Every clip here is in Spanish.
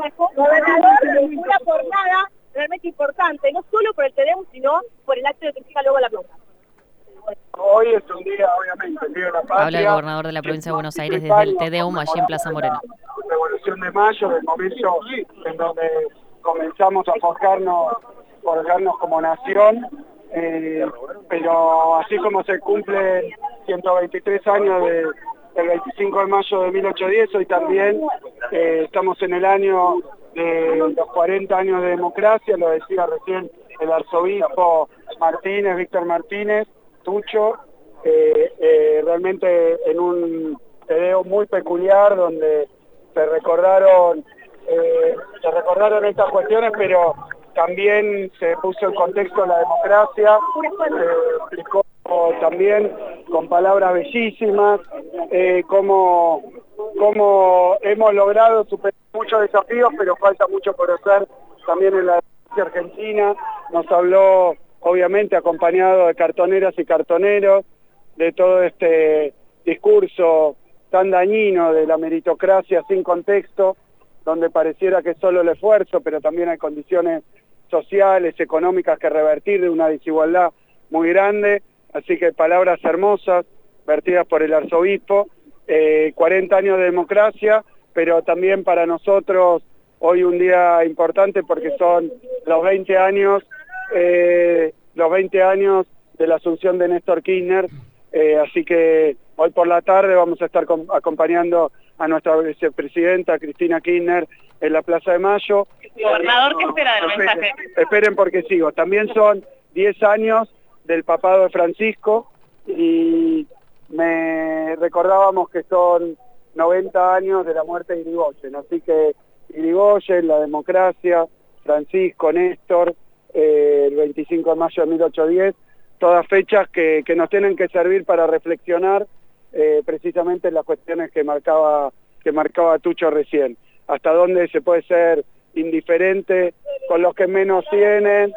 Gobernador, una jornada realmente importante, no solo por el TDEUM, sino por el acto de que siga luego la plaza. Hoy es un día, obviamente, el Día de la Patria. Habla el gobernador de la provincia de Buenos Aires desde el TDEUM allí en Plaza Moreno. La Revolución de Mayo, del momento en donde comenzamos a forjarnos como nación, pero así como se cumplen 123 años del 25 de mayo de 1810, hoy también estamos en el año de los 40 años de democracia, lo decía recién el arzobispo Martínez, Víctor Martínez, Tucho, realmente en un video muy peculiar donde se recordaron estas cuestiones, pero también se puso en contexto la democracia, explicó también con palabras bellísimas cómo hemos logrado superar muchos desafíos, pero falta mucho por hacer también en la democracia argentina. Nos habló, obviamente, acompañado de cartoneras y cartoneros, de todo este discurso tan dañino de la meritocracia sin contexto, donde pareciera que es solo el esfuerzo, pero también hay condiciones sociales, económicas que revertir de una desigualdad muy grande. Así que palabras hermosas, vertidas por el arzobispo, 40 años de democracia, pero también para nosotros hoy un día importante porque son los 20 años de la asunción de Néstor Kirchner, así que hoy por la tarde vamos a estar acompañando a nuestra vicepresidenta Cristina Kirchner en la Plaza de Mayo. Gobernador, ¿qué espera del mensaje? Esperen porque sigo. También son 10 años del papado de Francisco y me recordábamos que son 90 años de la muerte de Irigoyen, así que Irigoyen, la democracia, Francisco, Néstor, el 25 de mayo de 1810, todas fechas que nos tienen que servir para reflexionar precisamente en las cuestiones que marcaba Tucho recién. Hasta dónde se puede ser indiferente con los que menos tienen,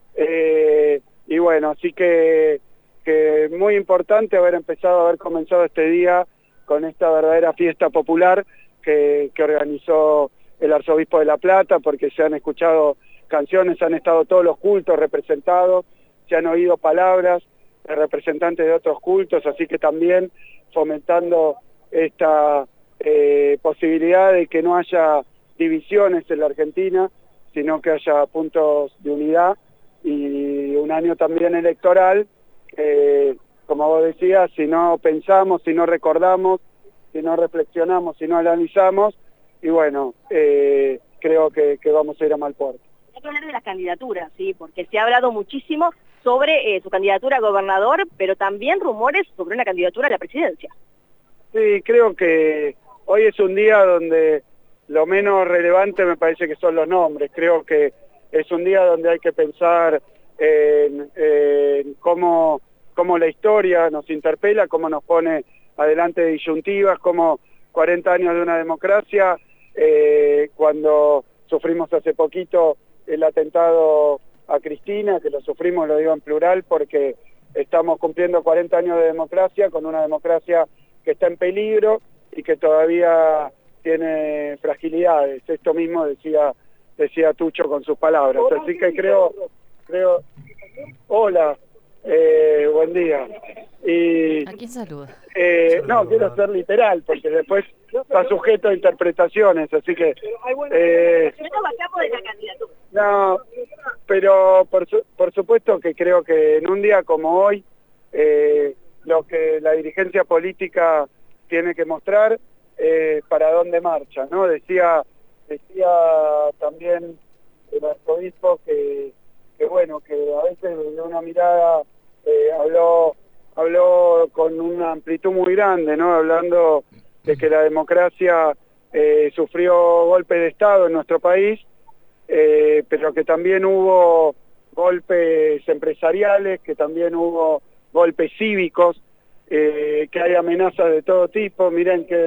y bueno, así que muy importante haber comenzado este día con esta verdadera fiesta popular que organizó el arzobispo de La Plata, porque se han escuchado canciones, han estado todos los cultos representados, se han oído palabras de representantes de otros cultos, así que también fomentando esta posibilidad de que no haya divisiones en la Argentina, sino que haya puntos de unidad, y un año también electoral, como vos decías, si no pensamos, si no recordamos, si no reflexionamos, si no analizamos, y bueno, creo que vamos a ir a mal puerto. Hay que hablar de las candidaturas, sí, porque se ha hablado muchísimo sobre su candidatura a gobernador, pero también rumores sobre una candidatura a la presidencia. Sí, creo que hoy es un día donde lo menos relevante me parece que son los nombres. Creo que es un día donde hay que pensar en cómo la historia nos interpela, cómo nos pone adelante disyuntivas, cómo 40 años de una democracia, cuando sufrimos hace poquito el atentado a Cristina, que lo sufrimos, lo digo en plural, porque estamos cumpliendo 40 años de democracia, con una democracia que está en peligro y que todavía tiene fragilidades. Esto mismo decía Tucho con sus palabras. Así que creo, hola, buen día. Y, ¿A quién saluda? No, quiero ser literal, porque después está sujeto a interpretaciones, así que... No, pero por supuesto que creo que en un día como hoy, lo que la dirigencia política tiene que mostrar para dónde marcha, ¿no? Decía también el arzobispo que bueno, que a veces de una mirada habló con una amplitud muy grande, ¿no? Hablando de que la democracia sufrió golpe de Estado en nuestro país, pero que también hubo golpes empresariales, que también hubo golpes cívicos, que hay amenazas de todo tipo. Miren que...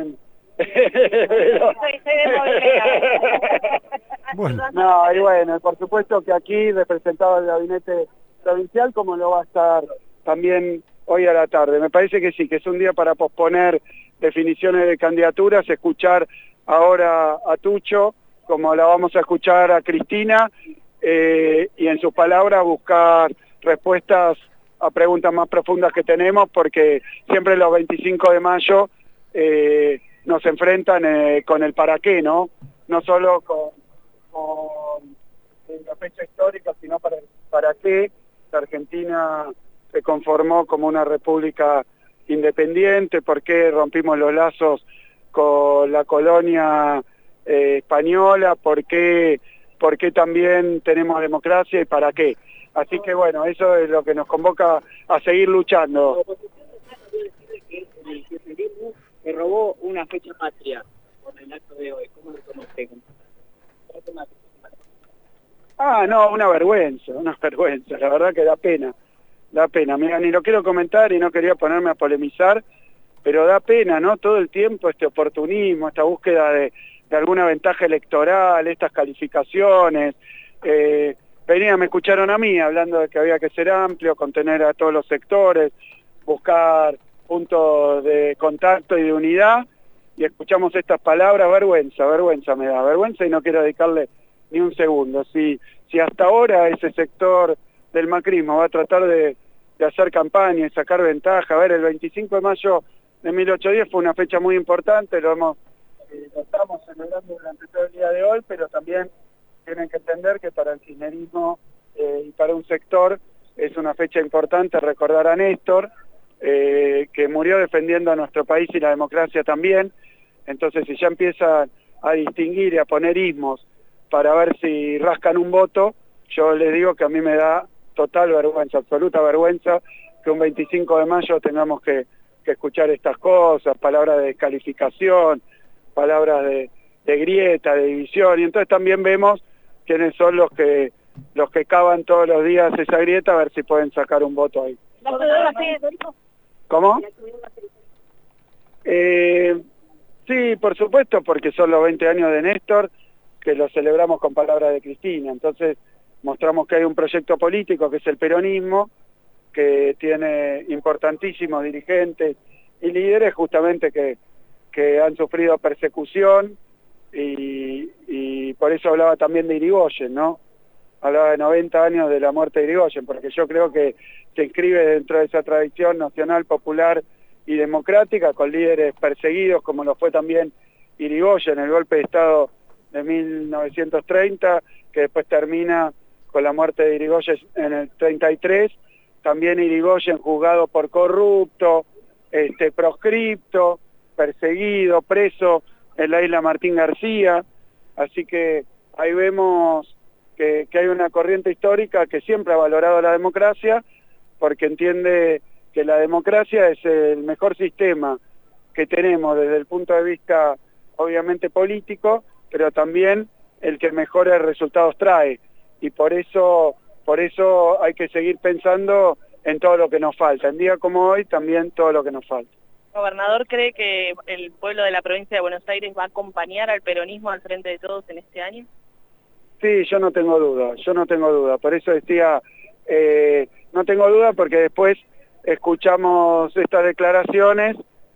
Bueno. No, y bueno, por supuesto que aquí representado el gabinete provincial, como lo va a estar también hoy a la tarde. Me parece que sí, que es un día para posponer definiciones de candidaturas, escuchar ahora a Tucho como la vamos a escuchar a Cristina, y en sus palabras buscar respuestas a preguntas más profundas que tenemos, porque siempre los 25 de mayo nos enfrentan con el para qué, ¿no? No solo con la fecha histórica, sino para qué la Argentina se conformó como una república independiente, por qué rompimos los lazos con la colonia española, por qué también tenemos democracia y para qué. Así que bueno, eso es lo que nos convoca a seguir luchando. El kirchnerismo se robó una fecha patria con el acto de hoy. ¿Cómo lo tomaste? No, una vergüenza, la verdad que da pena. Mira, ni lo quiero comentar y no quería ponerme a polemizar, pero da pena, ¿no? Todo el tiempo este oportunismo, esta búsqueda de alguna ventaja electoral, estas calificaciones. Me escucharon a mí hablando de que había que ser amplio, contener a todos los sectores, buscar puntos de contacto y de unidad, y escuchamos estas palabras, vergüenza me da, vergüenza, y no quiero dedicarle ni un segundo. Si hasta ahora ese sector del macrismo va a tratar de hacer campaña y sacar ventaja, a ver, el 25 de mayo de 1810 fue una fecha muy importante, lo estamos celebrando durante todo el día de hoy, pero también tienen que entender que para el kirchnerismo y para un sector es una fecha importante recordar a Néstor, que murió defendiendo a nuestro país y la democracia también. Entonces, si ya empiezan a distinguir y a poner ismos para ver si rascan un voto, yo les digo que a mí me da total vergüenza, absoluta vergüenza, que un 25 de mayo tengamos que escuchar estas cosas, palabras de descalificación, palabras de grieta, de división, y entonces también vemos quiénes son los que cavan todos los días esa grieta, a ver si pueden sacar un voto ahí. ¿Cómo? Sí, por supuesto, porque son los 20 años de Néstor, que lo celebramos con palabras de Cristina. Entonces mostramos que hay un proyecto político que es el peronismo, que tiene importantísimos dirigentes y líderes justamente que han sufrido persecución, y por eso hablaba también de Irigoyen, ¿no? Hablaba de 90 años de la muerte de Irigoyen, porque yo creo que se inscribe dentro de esa tradición nacional, popular y democrática, con líderes perseguidos, como lo fue también Irigoyen, el golpe de Estado de 1930, que después termina con la muerte de Irigoyen en el 33, también Irigoyen juzgado por corrupto, proscripto, perseguido, preso en la isla Martín García. Así que ahí vemos que hay una corriente histórica que siempre ha valorado la democracia, porque entiende que la democracia es el mejor sistema que tenemos desde el punto de vista obviamente político, pero también el que mejores resultados trae, y por eso hay que seguir pensando en todo lo que nos falta, en día como hoy también todo lo que nos falta. ¿Gobernador cree que el pueblo de la provincia de Buenos Aires va a acompañar al peronismo al frente de todos en este año? Sí, yo no tengo duda, por eso decía, no tengo duda, porque después escuchamos estas declaraciones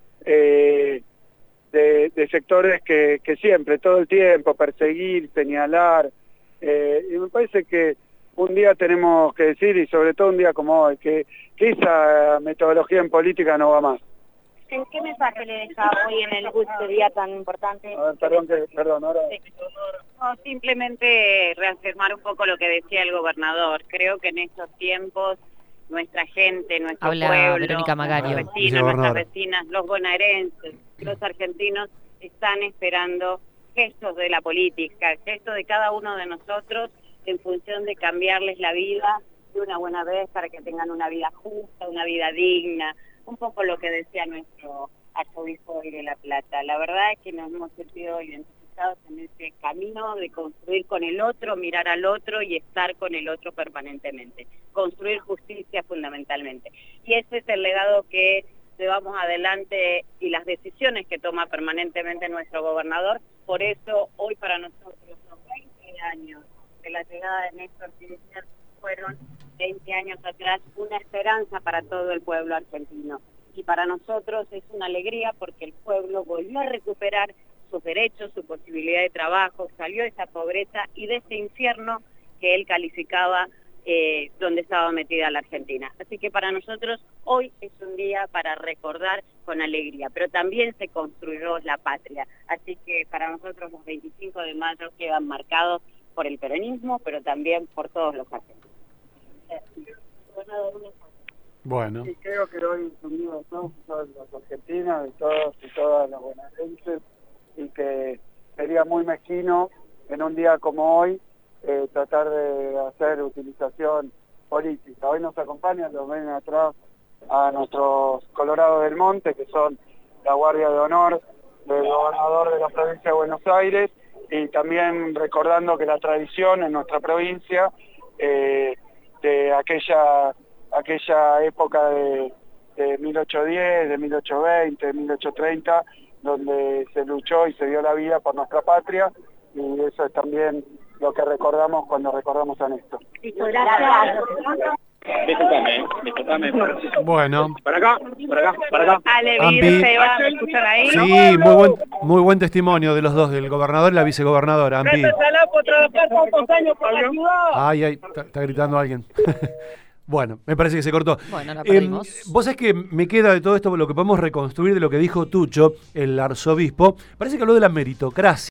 de sectores que siempre, todo el tiempo, perseguir, señalar, y me parece que un día tenemos que decir, y sobre todo un día como hoy, que esa metodología en política no va más. ¿Qué mensaje le deja hoy en este día tan importante? A ver, perdón, ahora... Sí. No, simplemente reafirmar un poco lo que decía el gobernador. Creo que en estos tiempos nuestra gente, nuestro pueblo, Verónica Magario, nuestros vecinos, nuestras vecinas, los bonaerenses, los argentinos están esperando gestos de la política, gestos de cada uno de nosotros en función de cambiarles la vida de una buena vez para que tengan una vida justa, una vida digna. Un poco lo que decía nuestro arzobispo hoy de La Plata. La verdad es que nos hemos sentido identificados en ese camino de construir con el otro, mirar al otro y estar con el otro permanentemente. Construir justicia fundamentalmente. Y ese es el legado que llevamos adelante y las decisiones que toma permanentemente nuestro gobernador. Por eso hoy para nosotros los 20 años de la llegada de Néstor Kirchner fueron 20 años atrás una esperanza para todo el pueblo argentino. Y para nosotros es una alegría porque el pueblo volvió a recuperar sus derechos, su posibilidad de trabajo, salió de esa pobreza y de ese infierno que él calificaba donde estaba metida la Argentina. Así que para nosotros hoy es un día para recordar con alegría, pero también se construyó la patria. Así que para nosotros los 25 de mayo quedan marcados por el peronismo, pero también por todos los argentinos. Bueno. Y creo que hoy es un día de todos los argentinos, de todos y todas los bonaerenses, y que sería muy mezquino en un día como hoy tratar de hacer utilización política. Hoy nos acompañan, los ven atrás, a nuestros Colorados del Monte, que son la Guardia de Honor del gobernador de la provincia de Buenos Aires, y también recordando que la tradición en nuestra provincia de aquella época de 1810, de 1820, de 1830, donde se luchó y se dio la vida por nuestra patria, y eso es también lo que recordamos cuando recordamos a Néstor. Gracias. Disculpame. Bueno. Para acá. Ale, Ampi. Seba, ¿me escuchan ahí? Sí, muy buen testimonio de los dos, del gobernador y la vicegobernadora. Ampi. Ay, está gritando alguien. Bueno, me parece que se cortó. Bueno, la perdimos. Vos sabés que me queda de todo esto lo que podemos reconstruir de lo que dijo Tucho, el arzobispo. Parece que habló de la meritocracia.